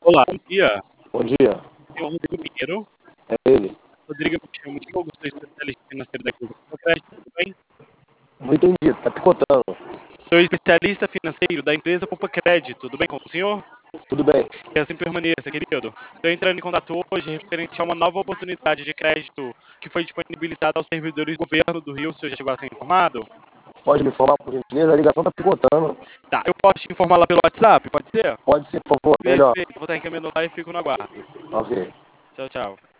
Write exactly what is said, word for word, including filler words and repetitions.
Olá, bom dia. Bom dia. Aqui é o Rodrigo Pinheiro. É ele. Rodrigo, eu me chamo Diogo, sou especialista financeiro da empresa Popcred, tudo bem? Não entendi, tá picotando. Sou especialista financeiro da empresa Popcred, tudo bem com o senhor? Tudo bem. Que assim permaneça, querido. Estou entrando em contato hoje referente a uma nova oportunidade de crédito que foi disponibilizada aos servidores do governo do Rio. O senhor já chegou a ser informado? Pode me informar, por gentileza? A ligação tá picotando. Tá, eu posso te informar lá pelo WhatsApp, pode ser? Pode ser, por favor, melhor. Perfeito, vou estar encaminhando lá e fico no aguardo. Ok. Tchau, tchau.